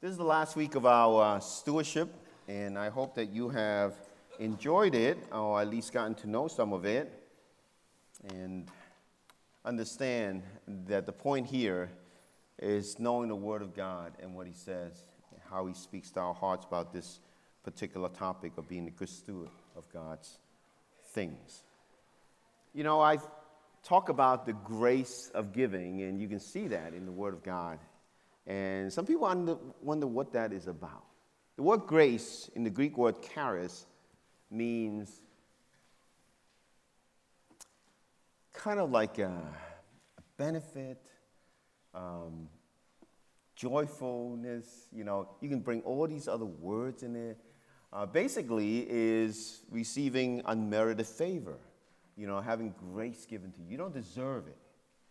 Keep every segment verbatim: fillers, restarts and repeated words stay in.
This is the last week of our uh, stewardship, and I hope that you have enjoyed it, or at least gotten to know some of it, and understand that the point here is knowing the Word of God and what He says, how He speaks to our hearts about this particular topic of being a good steward of God's things. You know, I talk about the grace of giving, and you can see that in the Word of God. And some people wonder, wonder what that is about. The word grace, in the Greek word charis, means kind of like a, a benefit, um, joyfulness. You know, you can bring all these other words in it. Uh, basically, is receiving unmerited favor. You know, having grace given to you. You don't deserve it.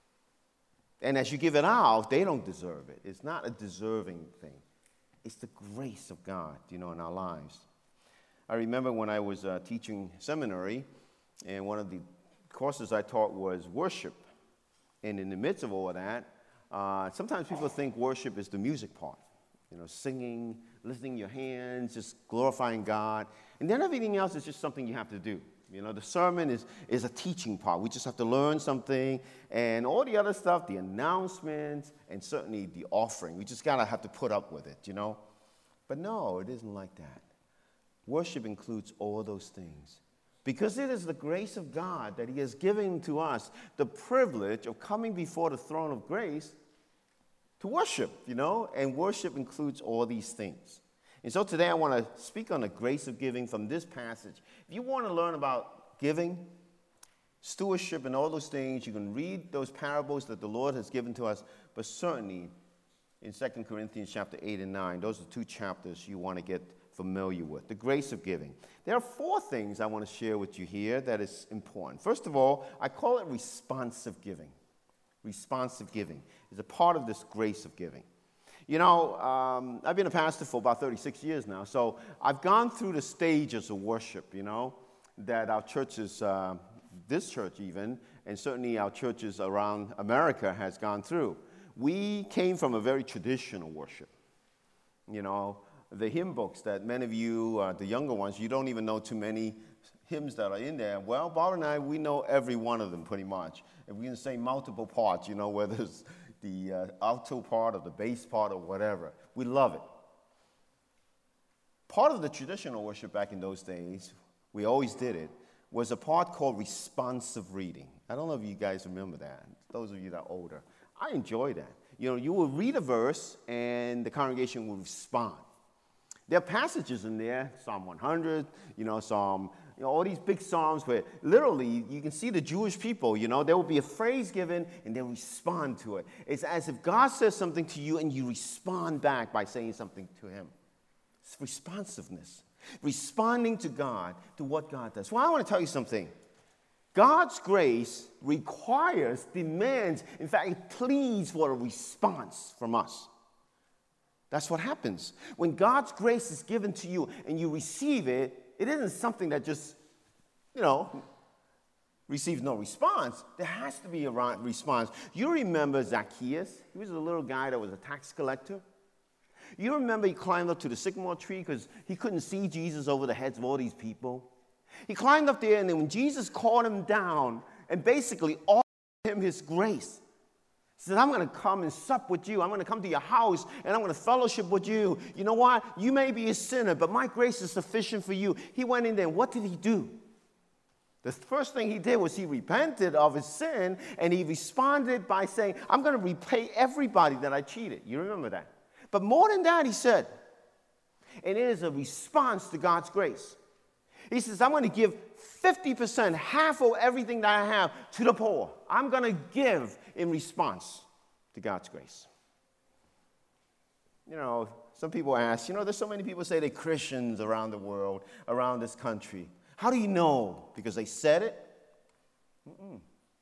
And as you give it out, they don't deserve it. It's not a deserving thing. It's the grace of God, you know, in our lives. I remember when I was uh, teaching seminary, and one of the courses I taught was worship. And in the midst of all of that, uh, sometimes people think worship is the music part. You know, singing, lifting your hands, just glorifying God. And then everything else is just something you have to do. You know, the sermon is, is a teaching part. We just have to learn something. And all the other stuff, the announcements, and certainly the offering, we just got to have to put up with it, you know. But no, it isn't like that. Worship includes all those things. Because it is the grace of God that He has given to us the privilege of coming before the throne of grace to worship, you know. And worship includes all these things. And so today I want to speak on the grace of giving from this passage. If you want to learn about giving, stewardship, and all those things, you can read those parables that the Lord has given to us, but certainly in Second Corinthians chapter eight and nine, those are two chapters you want to get familiar with. The grace of giving. There are four things I want to share with you here that is important. First of all, I call it responsive giving. Responsive giving is a part of this grace of giving. You know, um, I've been a pastor for about thirty-six years now, so I've gone through the stages of worship, you know, that our churches, uh, this church even, and certainly our churches around America has gone through. We came from a very traditional worship. You know, the hymn books that many of you, uh, the younger ones, you don't even know too many hymns that are in there. Well, Bob and I, we know every one of them pretty much. And we can say multiple parts, you know, whether it's the uh, alto part or the bass part or whatever. We love it. Part of the traditional worship back in those days, we always did it, was a part called responsive reading. I don't know if you guys remember that, those of you that are older. I enjoy that. You know, you will read a verse and the congregation will respond. There are passages in there, Psalm one hundred, you know, Psalm, you know, all these big psalms where literally you can see the Jewish people, you know, there will be a phrase given and they'll respond to it. It's as if God says something to you and you respond back by saying something to Him. It's responsiveness. Responding to God, to what God does. Well, I want to tell you something. God's grace requires, demands, in fact, it pleads for a response from us. That's what happens. When God's grace is given to you and you receive it, it isn't something that just, you know, receives no response. There has to be a response. You remember Zacchaeus? He was a little guy that was a tax collector. You remember he climbed up to the sycamore tree because he couldn't see Jesus over the heads of all these people. He climbed up there, and then when Jesus called him down and basically offered him His grace, He said, I'm going to come and sup with you. I'm going to come to your house, and I'm going to fellowship with you. You know what? You may be a sinner, but my grace is sufficient for you. He went in there, and what did he do? The first thing he did was he repented of his sin, and he responded by saying, I'm going to repay everybody that I cheated. You remember that? But more than that, he said, and it is a response to God's grace. He says, I'm going to give fifty percent, half of everything that I have to the poor. I'm going to give in response to God's grace. You know, some people ask, you know, there's so many people say they're Christians around the world, around this country. How do you know? Because they said it? Mm-mm.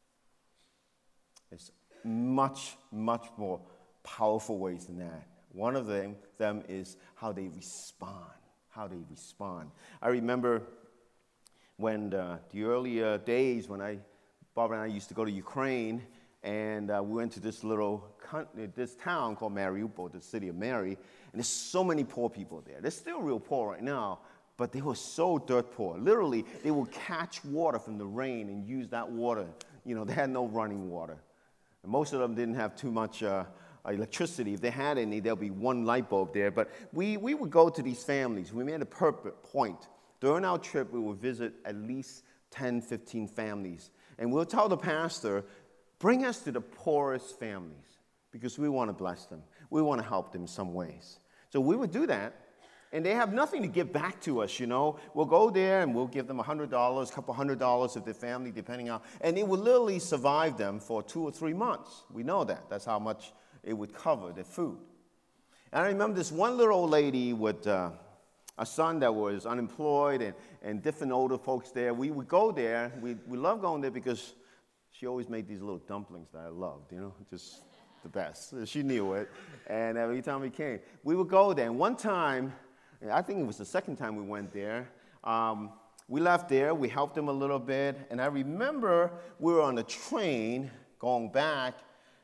It's much, much more powerful ways than that. One of them, them is how they respond. How they respond. I remember when uh, the earlier days when I, Bob and I used to go to Ukraine, And uh, we went to this little, this town called Mariupol, the city of Mary, and there's so many poor people there. They're still real poor right now, but they were so dirt poor. Literally, they would catch water from the rain and use that water. You know, they had no running water. And most of them didn't have too much uh, electricity. If they had any, there'll be one light bulb there. But we, we would go to these families. We made a perfect point. During our trip, we would visit at least ten, fifteen families. And we'll tell the pastor, bring us to the poorest families because we want to bless them. We want to help them in some ways. So we would do that, and they have nothing to give back to us, you know. We'll go there, and we'll give them one hundred dollars, a couple hundred dollars of their family, depending on, and it would literally survive them for two or three months. We know that. That's how much it would cover their food. And I remember this one little old lady with uh, a son that was unemployed and, and different older folks there. We would go there. We, we loved going there because she always made these little dumplings that I loved, you know, just the best. She knew it. And every time we came, we would go there. And one time, I think it was the second time we went there, um, we left there. We helped them a little bit. And I remember we were on a train going back,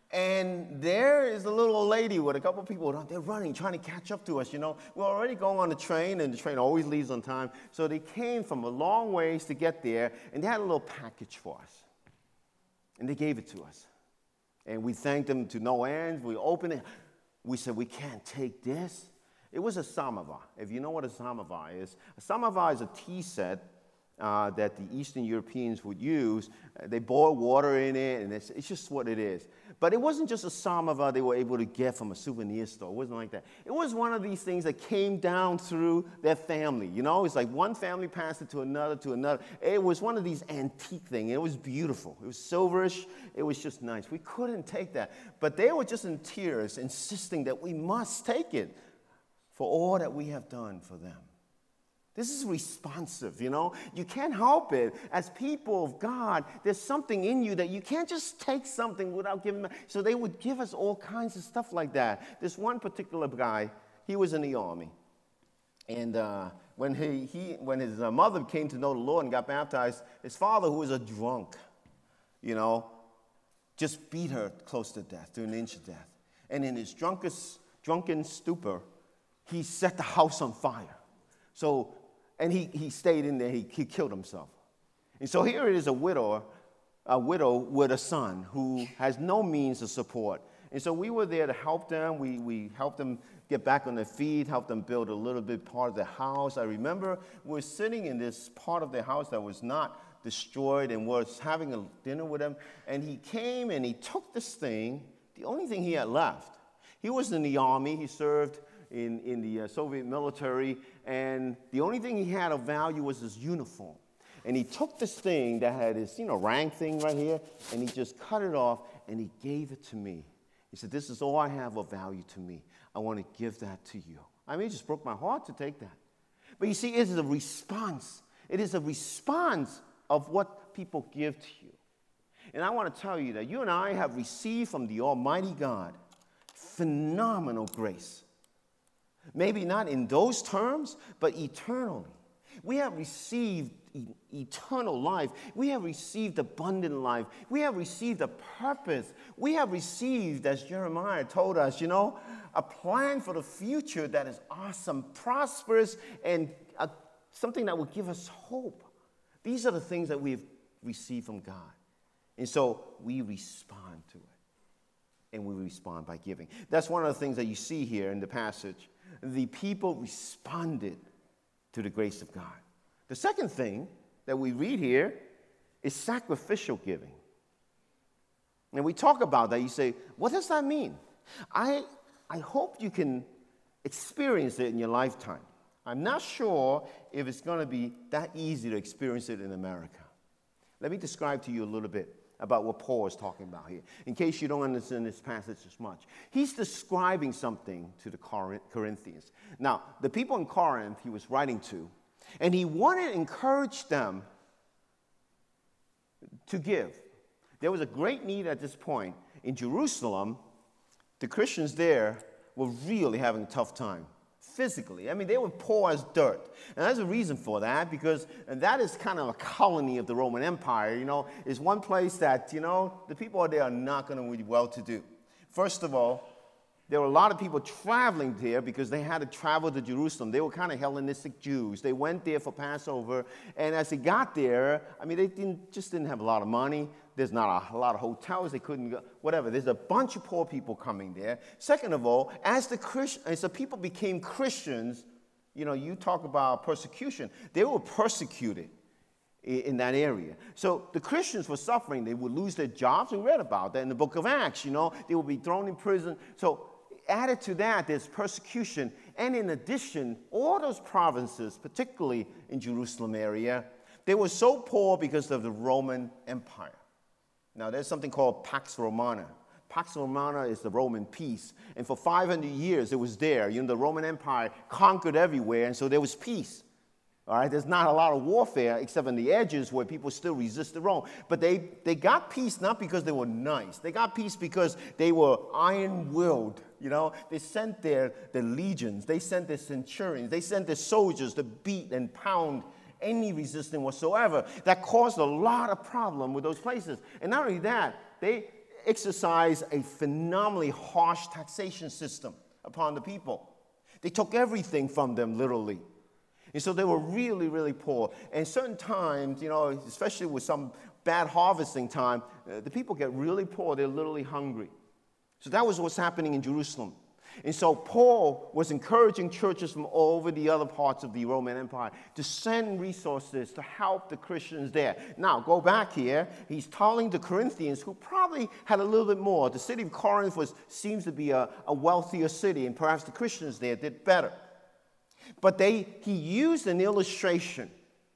and there is a little old lady with a couple of people. They're running, trying to catch up to us, you know. We're already going on the train, and the train always leaves on time. So they came from a long ways to get there, and they had a little package for us. And they gave it to us. And we thanked them to no end. We opened it. We said, we can't take this. It was a samovar. If you know what a samovar is, a samovar is a tea set uh, that the Eastern Europeans would use. Uh, they boil water in it, and it's, it's just what it is. But it wasn't just a samovar they were able to get from a souvenir store. It wasn't like that. It was one of these things that came down through their family. You know, it's like one family passed it to another, to another. It was one of these antique things. It was beautiful. It was silverish. It was just nice. We couldn't take that. But they were just in tears, insisting that we must take it for all that we have done for them. This is responsive, you know. You can't help it. As people of God, there's something in you that you can't just take something without giving them. So they would give us all kinds of stuff like that. This one particular guy, he was in the army. And uh, when, he, he, when his uh, mother came to know the Lord and got baptized, his father, who was a drunk, you know, just beat her close to death, to an inch of death. And in his drunkest, drunken stupor, he set the house on fire. So, and he, he stayed in there. He, he killed himself. And so here it is a widow, a widow with a son who has no means of support. And so we were there to help them. We, we helped them get back on their feet, helped them build a little bit part of their house. I remember we were sitting in this part of their house that was not destroyed and was having a dinner with them. And he came and he took this thing, the only thing he had left. He was in the army. He served in, in the uh, Soviet military, and the only thing he had of value was his uniform. And he took this thing that had his, you know, rank thing right here, and he just cut it off, and he gave it to me. He said, this is all I have of value to me. I want to give that to you. I mean, it just broke my heart to take that. But you see, it is a response. It is a response of what people give to you. And I want to tell you that you and I have received from the Almighty God phenomenal grace. Maybe not in those terms, but eternally. We have received e- eternal life. We have received abundant life. We have received a purpose. We have received, as Jeremiah told us, you know, a plan for the future that is awesome, prosperous, and a, something that will give us hope. These are the things that we've received from God. And so we respond to it. And we respond by giving. That's one of the things that you see here in the passage. The people responded to the grace of God. The second thing that we read here is sacrificial giving. And we talk about that. You say, what does that mean? I, I hope you can experience it in your lifetime. I'm not sure if it's going to be that easy to experience it in America. Let me describe to you a little bit about what Paul is talking about here, in case you don't understand this passage as much. He's describing something to the Corinthians. Now, the people in Corinth he was writing to, and he wanted to encourage them to give. There was a great need at this point. In Jerusalem, the Christians there were really having a tough time physically. I mean, they were poor as dirt. And there's a reason for that, because and that is kind of a colony of the Roman Empire, you know. It's one place that, you know, the people there are not going to be well-to-do. First of all, there were a lot of people traveling there because they had to travel to Jerusalem. They were kind of Hellenistic Jews. They went there for Passover, and as they got there, I mean, they didn't, just didn't have a lot of money. There's not a, a lot of hotels. They couldn't go, whatever. There's a bunch of poor people coming there. Second of all, as the Christ, as the people became Christians, you know, you talk about persecution. They were persecuted in that area. So the Christians were suffering. They would lose their jobs. We read about that in the book of Acts, you know. They would be thrown in prison. So added to that, there's persecution. And in addition, all those provinces, particularly in Jerusalem area, they were so poor because of the Roman Empire. Now, there's something called Pax Romana. Pax Romana is the Roman peace. And for five hundred years, it was there. You know, the Roman Empire conquered everywhere, and so there was peace. All right, there's not a lot of warfare except on the edges where people still resisted Rome. But they, they got peace not because they were nice. They got peace because they were iron-willed. You know, they sent their, their legions. They sent their centurions. They sent their soldiers to beat and pound any resistance whatsoever. That caused a lot of problem with those places. And not only that, they exercised a phenomenally harsh taxation system upon the people. They took everything from them, literally. And so they were really, really poor. And certain times, you know, especially with some bad harvesting time, uh, the people get really poor. They're literally hungry. So that was what's happening in Jerusalem. And so Paul was encouraging churches from all over the other parts of the Roman Empire to send resources to help the Christians there. Now, go back here. He's telling the Corinthians, who probably had a little bit more. The city of Corinth was, seems to be a, a wealthier city, and perhaps the Christians there did better. But they, he used an illustration,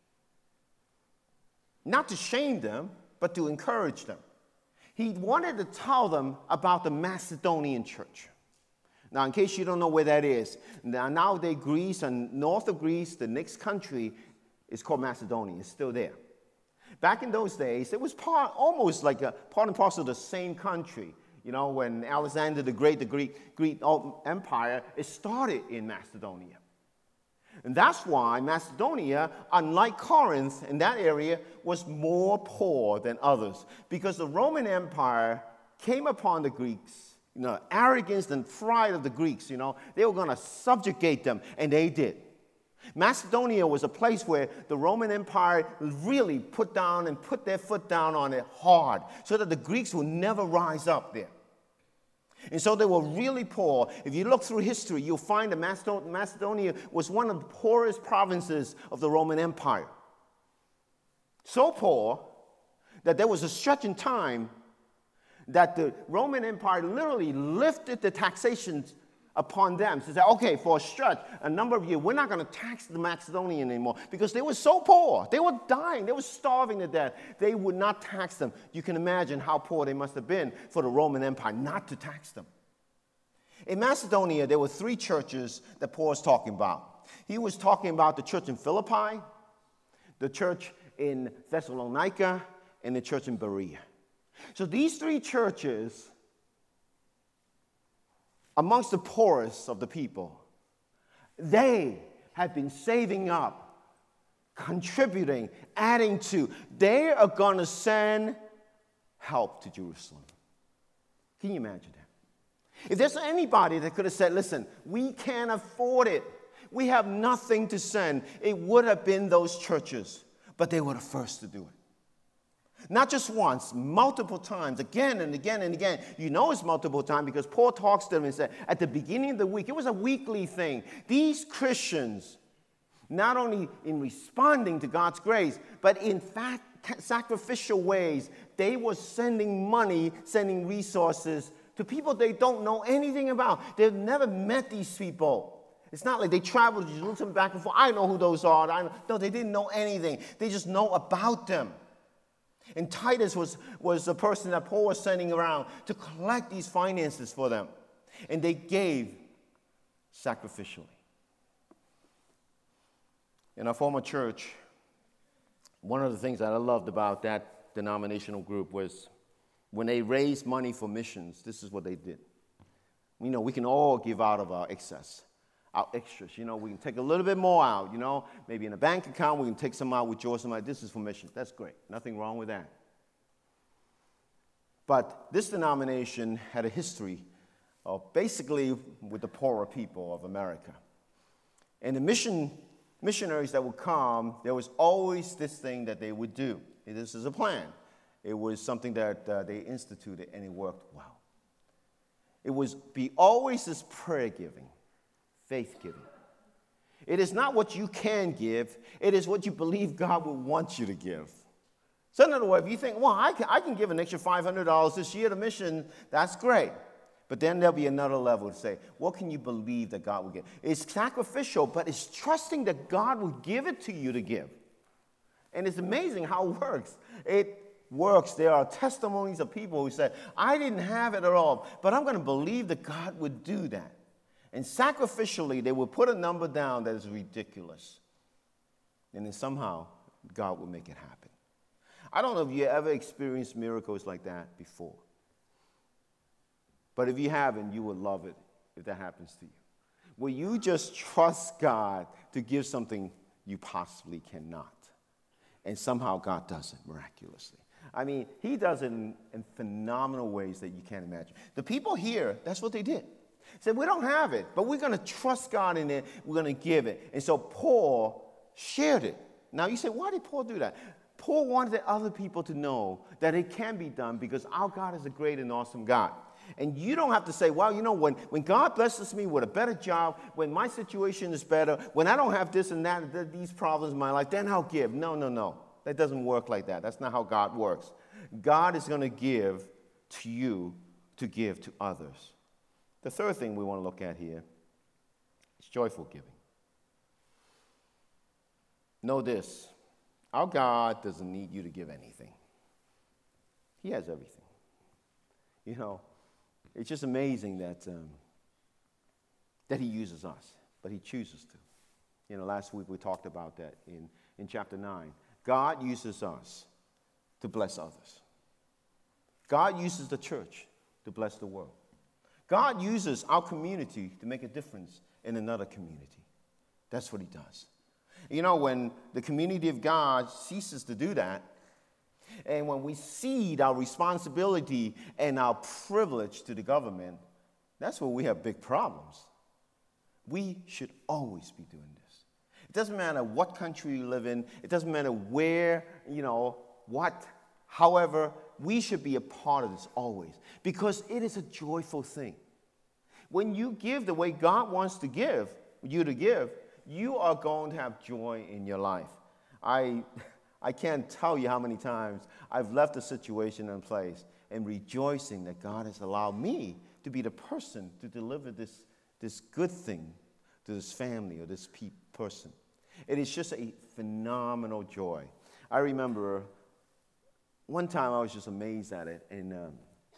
not to shame them, but to encourage them. He wanted to tell them about the Macedonian church. Now, in case you don't know where that is, now nowadays Greece and north of Greece, the next country is called Macedonia. It's still there. Back in those days, it was part, almost like a part and parcel of the same country. You know, when Alexander the Great, the Greek, Greek Empire, it started in Macedonia. And that's why Macedonia, unlike Corinth in that area, was more poor than others. Because the Roman Empire came upon the Greeks, you know, arrogance and pride of the Greeks, you know, they were going to subjugate them, and they did. Macedonia was a place where the Roman Empire really put down and put their foot down on it hard, so that the Greeks would never rise up there. And so they were really poor. If you look through history, you'll find that Macedonia was one of the poorest provinces of the Roman Empire. So poor that there was a stretch in time that the Roman Empire literally lifted the taxations upon them. So say, okay, for a stretch, a number of years, we're not going to tax the Macedonian anymore because they were so poor. They were dying. They were starving to death. They would not tax them. You can imagine how poor they must have been for the Roman Empire not to tax them. In Macedonia, there were three churches that Paul was talking about. He was talking about the church in Philippi, the church in Thessalonica, and the church in Berea. So these three churches, amongst the poorest of the people, they had been saving up, contributing, adding to. They are going to send help to Jerusalem. Can you imagine that? If there's anybody that could have said, listen, we can't afford it, we have nothing to send, it would have been those churches. But they were the first to do it. Not just once, multiple times, again and again and again. You know it's multiple times because Paul talks to them and said, at the beginning of the week, it was a weekly thing. These Christians, not only in responding to God's grace, but in fact, sacrificial ways, they were sending money, sending resources to people they don't know anything about. They've never met these people. It's not like they traveled to Jerusalem back and forth. I know who those are. I know. No, they didn't know anything. They just know about them. And Titus was, was the person that Paul was sending around to collect these finances for them. And they gave sacrificially. In our former church, one of the things that I loved about that denominational group was when they raised money for missions, this is what they did. You know, we can all give out of our excess. our extras. You know, we can take a little bit more out, you know, maybe in a bank account, we can take some out, withdraw some out. This is for missions. That's great. Nothing wrong with that. But this denomination had a history of basically with the poorer people of America. And the mission missionaries that would come, there was always this thing that they would do. This is a plan. It was something that uh, they instituted, and it worked well. It was be always this prayer giving, faith giving. It is not what you can give. It is what you believe God would want you to give. So in other words, if you think, well, I can, I can give an extra five hundred dollars this year to mission, that's great. But then there'll be another level to say, what can you believe that God will give? It's sacrificial, but it's trusting that God will give it to you to give. And it's amazing how it works. It works. There are testimonies of people who said, I didn't have it at all, but I'm going to believe that God would do that. And sacrificially, they will put a number down that is ridiculous. And then somehow, God will make it happen. I don't know if you ever experienced miracles like that before. But if you haven't, you would love it if that happens to you. Where you just trust God to give something you possibly cannot. And somehow God does it miraculously. I mean, he does it in, in phenomenal ways that you can't imagine. The people here, that's what they did. Said, we don't have it, but we're going to trust God in it. We're going to give it. And so Paul shared it. Now you say, why did Paul do that? Paul wanted other people to know that it can be done because our God is a great and awesome God. And you don't have to say, well, you know, when, when God blesses me with a better job, when my situation is better, when I don't have this and that, these problems in my life, then I'll give. No, no, no. That doesn't work like that. That's not how God works. God is going to give to you to give to others. The third thing we want to look at here is joyful giving. Know this. Our God doesn't need you to give anything. He has everything. You know, it's just amazing that um, that he uses us, but he chooses to. You know, last week we talked about that in, in chapter nine. God uses us to bless others. God uses the church to bless the world. God uses our community to make a difference in another community. That's what he does. You know, when the community of God ceases to do that, and when we cede our responsibility and our privilege to the government, that's where we have big problems. We should always be doing this. It doesn't matter what country you live in. It doesn't matter where, you know, what. However, we should be a part of this always because it is a joyful thing. When you give the way God wants to give, you to give, you are going to have joy in your life. I, I can't tell you how many times I've left a situation and place and rejoicing that God has allowed me to be the person to deliver this, this good thing to this family or this pe- person. It is just a phenomenal joy. I remember one time I was just amazed at it. And, um,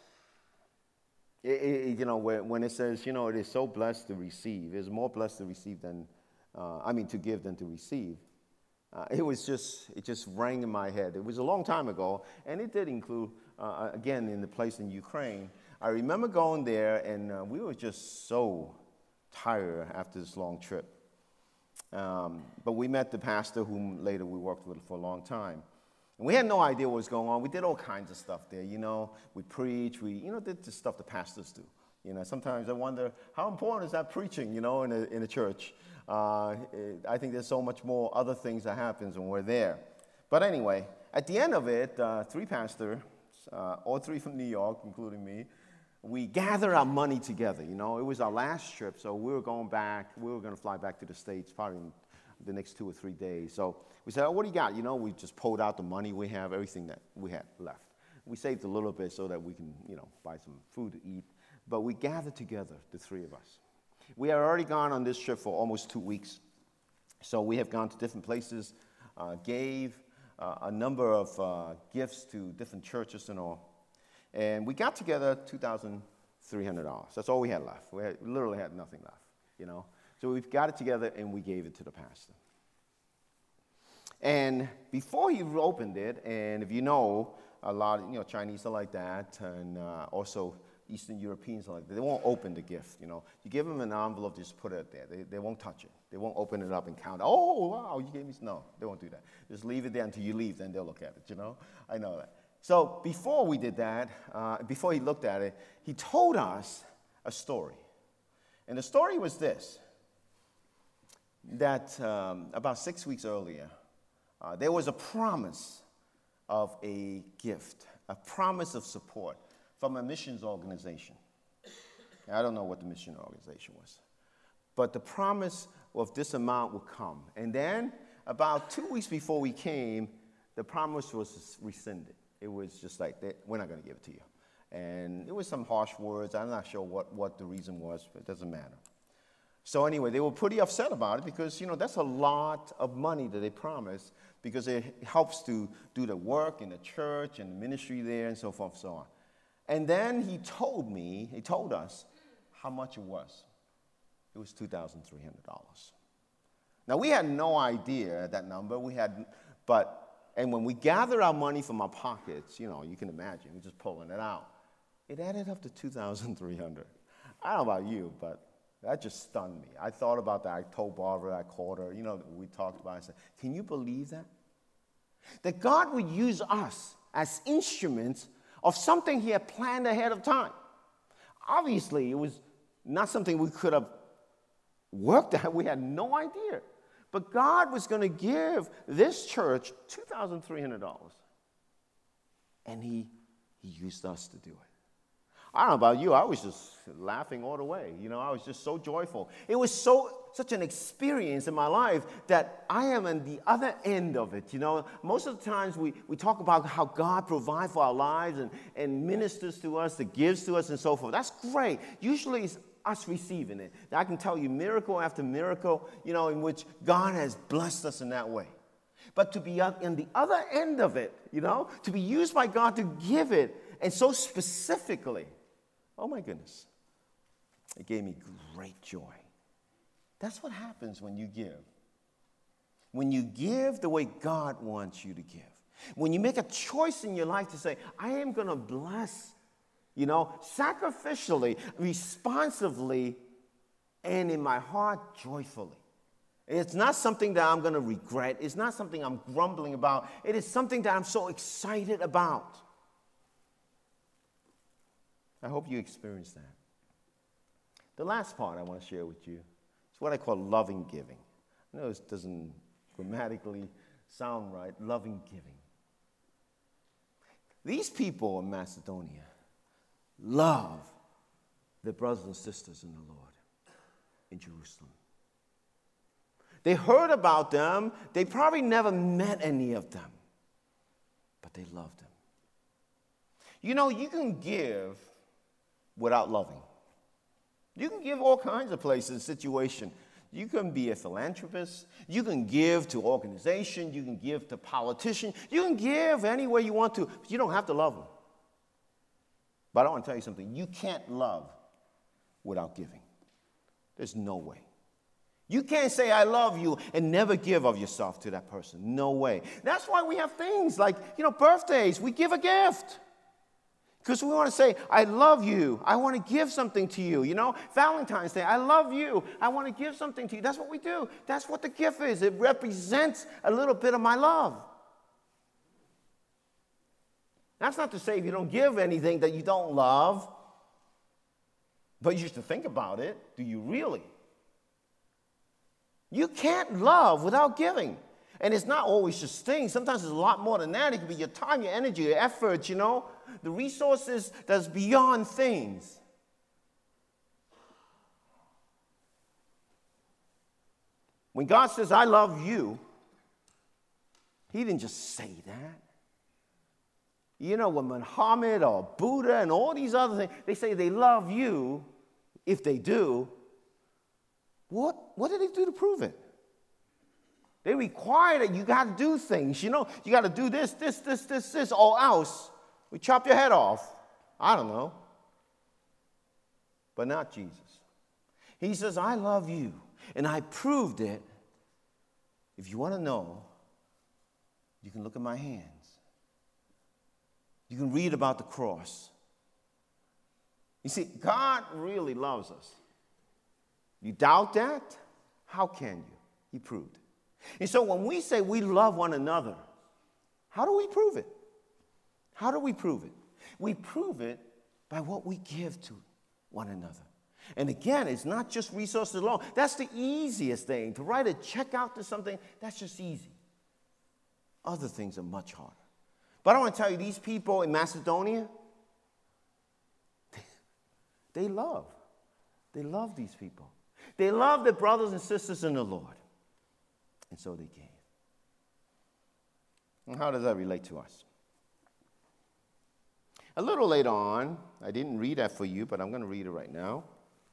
it, it, you know, when it says, you know, it is so blessed to receive. It's more blessed to receive than, uh, I mean, to give than to receive. Uh, it was just, it just rang in my head. It was a long time ago, and it did include, uh, again, in the place in Ukraine. I remember going there, and uh, we were just so tired after this long trip. Um, but we met the pastor whom later we worked with for a long time. And we had no idea what was going on. We did all kinds of stuff there, you know. We preached, we, you know, did the stuff the pastors do. You know, sometimes I wonder, how important is that preaching, you know, in a, in a church? Uh, it, I think there's so much more other things that happens when we're there. But anyway, at the end of it, uh, three pastors, uh, all three from New York, including me, we gathered our money together, you know. It was our last trip, so we were going back. We were going to fly back to the States probably in the next two or three days. So we said, oh, what do you got? You know, we just pulled out the money we have, everything that we had left. We saved a little bit so that we can, you know, buy some food to eat. But we gathered together, the three of us. We had already gone on this trip for almost two weeks. So we have gone to different places, uh, gave uh, a number of uh, gifts to different churches and all. And we got together two thousand three hundred dollars. That's all we had left. We had, literally had nothing left, you know. So we got it together and we gave it to the pastor. And before he opened it, and if you know, a lot of, you know, Chinese are like that, and uh, also Eastern Europeans are like that. They won't open the gift, you know. You give them an envelope, just put it there. They, they won't touch it. They won't open it up and count. Oh, wow, you gave me... No, they won't do that. Just leave it there until you leave, then they'll look at it, you know. I know that. So before we did that, uh, before he looked at it, he told us a story. And the story was this, that um, about six weeks earlier, uh, there was a promise of a gift, a promise of support from a missions organization. I don't know what the mission organization was, but the promise of this amount would come. And then about two weeks before we came, the promise was rescinded. It was just like, we're not going to give it to you. And it was some harsh words. I'm not sure what, what the reason was, but it doesn't matter. So anyway, they were pretty upset about it because, you know, that's a lot of money that they promised because it helps to do the work in the church and the ministry there and so forth and so on. And then he told me, he told us how much it was. It was two thousand three hundred dollars. Now, we had no idea that number. We had, but, and when we gathered our money from our pockets, you know, you can imagine, we're just pulling it out. It added up to two thousand three hundred dollars. I don't know about you, but that just stunned me. I thought about that. I told Barbara, I called her. You know, we talked about it. I said, can you believe that? That God would use us as instruments of something he had planned ahead of time. Obviously, it was not something we could have worked at. We had no idea. But God was going to give this church two thousand three hundred dollars. And he, he used us to do it. I don't know about you, I was just laughing all the way. You know, I was just so joyful. It was so such an experience in my life that I am on the other end of it. You know, most of the times we, we talk about how God provides for our lives and, and ministers to us, that gives to us and so forth. That's great. Usually it's us receiving it. I can tell you miracle after miracle, you know, in which God has blessed us in that way. But to be on the other end of it, you know, to be used by God to give it, and so specifically, oh my goodness, it gave me great joy. That's what happens when you give. When you give the way God wants you to give. When you make a choice in your life to say, I am going to bless, you know, sacrificially, responsively, and in my heart, joyfully. It's not something that I'm going to regret. It's not something I'm grumbling about. It is something that I'm so excited about. I hope you experience that. The last part I want to share with you is what I call loving giving. I know it doesn't grammatically sound right, loving giving. These people in Macedonia love their brothers and sisters in the Lord in Jerusalem. They heard about them. They probably never met any of them, but they loved them. You know, you can give without loving. You can give all kinds of places, situations. You can be a philanthropist. You can give to organizations. You can give to politicians. You can give any way you want to, but you don't have to love them. But I want to tell you something. You can't love without giving. There's no way. You can't say, I love you, and never give of yourself to that person. No way. That's why we have things like, you know, birthdays. We give a gift. Because we want to say, I love you. I want to give something to you. You know, Valentine's Day, I love you. I want to give something to you. That's what we do. That's what the gift is. It represents a little bit of my love. That's not to say if you don't give anything that you don't love, but you should think about it. Do you really? You can't love without giving. And it's not always just things. Sometimes it's a lot more than that. It could be your time, your energy, your effort, you know, the resources that's beyond things. When God says, I love you, he didn't just say that. You know, when Muhammad or Buddha and all these other things, they say they love you, if they do, what, what did they do to prove it? They require that you got to do things. You know, you got to do this, this, this, this, this, or else we chop your head off. I don't know. But not Jesus. He says, I love you, and I proved it. If you want to know, you can look at my hands. You can read about the cross. You see, God really loves us. You doubt that? How can you? He proved it. And so when we say we love one another, how do we prove it? How do we prove it? We prove it by what we give to one another. And again, it's not just resources alone. That's the easiest thing. To write a check out to something, that's just easy. Other things are much harder. But I want to tell you, these people in Macedonia, they love. They love these people. They love their brothers and sisters in the Lord. And so they gave. And how does that relate to us? A little later on, I didn't read that for you, but I'm going to read it right now.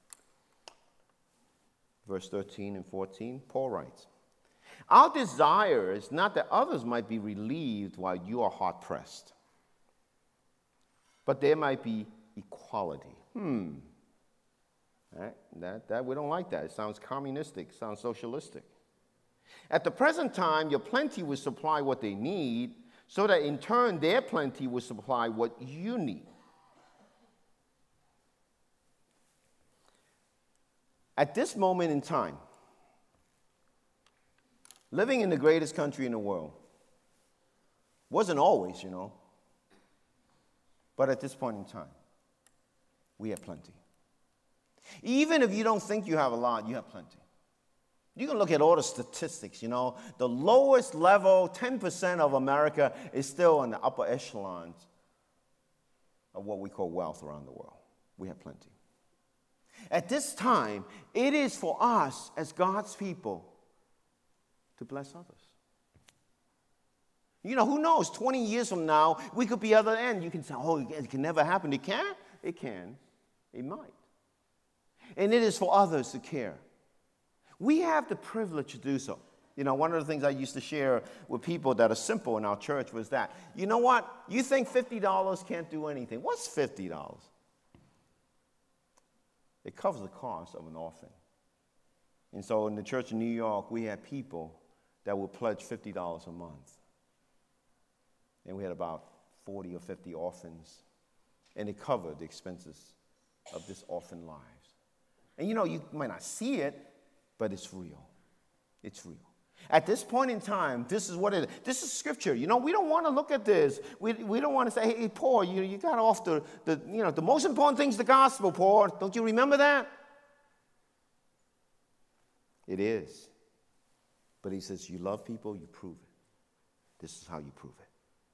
Verse thirteen and fourteen, Paul writes, "Our desire is not that others might be relieved while you are hard-pressed, but there might be equality." Hmm. That, that, that, we don't like that. It sounds communistic, it sounds socialistic. "At the present time, your plenty will supply what they need, so that in turn their plenty will supply what you need." At this moment in time, living in the greatest country in the world, wasn't always, you know, but at this point in time, we have plenty. Even if you don't think you have a lot, you have plenty. You can look at all the statistics, you know. The lowest level, ten percent of America is still in the upper echelons of what we call wealth around the world. We have plenty. At this time, it is for us as God's people to bless others. You know, who knows, twenty years from now, we could be other end. You can say, oh, it can never happen. It can? It can. It might. And it is for others to care. We have the privilege to do so. You know, one of the things I used to share with people that are simple in our church was that, you know what? You think fifty dollars can't do anything. What's fifty dollars? It covers the cost of an orphan. And so in the church in New York, we had people that would pledge fifty dollars a month. And we had about forty or fifty orphans. And it covered the expenses of this orphan lives. And you know, you might not see it, but it's real. It's real. At this point in time, this is what it is. This is scripture. You know, we don't want to look at this. We, we don't want to say, hey, Paul, you, you got off the, the, you know, the most important thing is the gospel, Paul. Don't you remember that? It is. But he says, you love people, you prove it. This is how you prove it.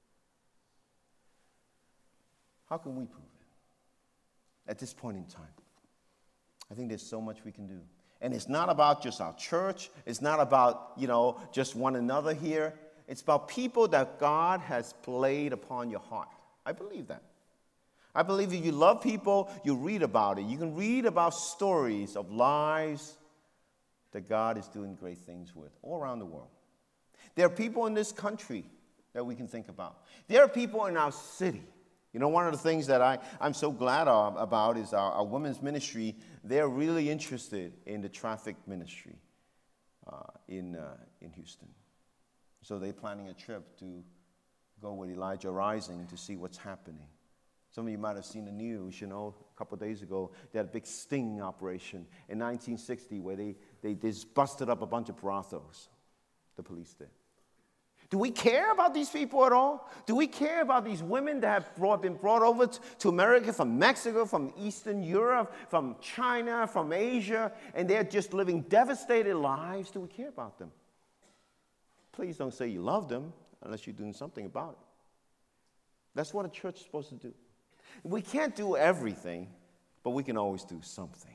How can we prove it? At this point in time, I think there's so much we can do. And it's not about just our church. It's not about, you know, just one another here. It's about people that God has laid upon your heart. I believe that. I believe if you love people, you read about it. You can read about stories of lives that God is doing great things with all around the world. There are people in this country that we can think about. There are people in our city. You know, one of the things that I, I'm so glad about is our, our women's ministry. They're really interested in the traffic ministry uh, in, uh, in Houston. So they're planning a trip to go with Elijah Rising to see what's happening. Some of you might have seen the news, you know, a couple of days ago, they had a big sting operation in nineteen sixty where they, they just busted up a bunch of brothels, the police did. Do we care about these people at all? Do we care about these women that have brought, been brought over t- to America from Mexico, from Eastern Europe, from China, from Asia, and they're just living devastated lives? Do we care about them? Please don't say you love them unless you're doing something about it. That's what a church is supposed to do. We can't do everything, but we can always do something.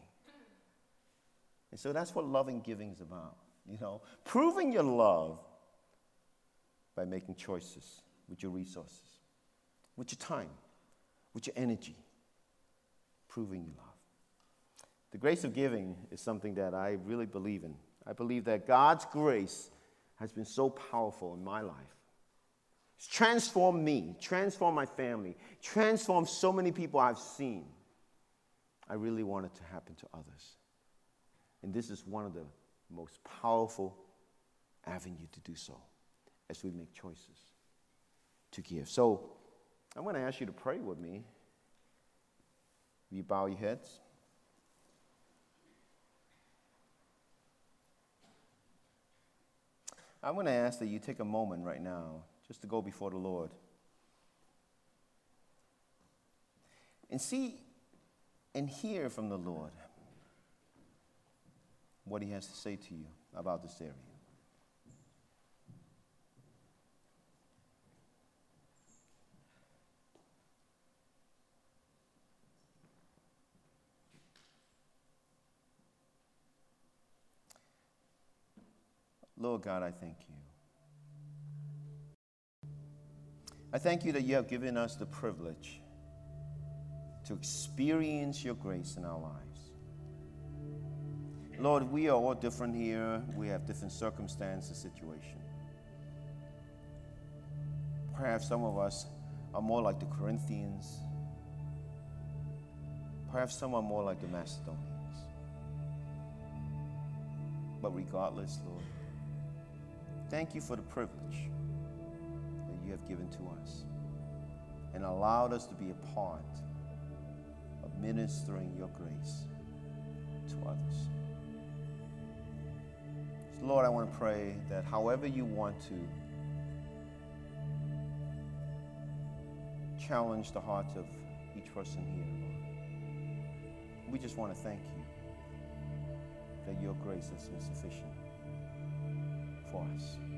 And so that's what loving giving is about, you know, proving your love by making choices with your resources, with your time, with your energy, proving you love. The grace of giving is something that I really believe in. I believe that God's grace has been so powerful in my life. It's transformed me, transformed my family, transformed so many people I've seen. I really want it to happen to others. And this is one of the most powerful avenues to do so, as we make choices to give. So I'm going to ask you to pray with me. Will you bow your heads? I want to ask that you take a moment right now just to go before the Lord and see and hear from the Lord what he has to say to you about this area. Lord God, I thank you. I thank you that you have given us the privilege to experience your grace in our lives. Lord, we are all different here. We have different circumstances, situation. Perhaps some of us are more like the Corinthians. Perhaps some are more like the Macedonians. But regardless, Lord, thank you for the privilege that you have given to us and allowed us to be a part of ministering your grace to others. So Lord, I want to pray that however you want to challenge the hearts of each person here, Lord, we just want to thank you that your grace has been sufficient for us.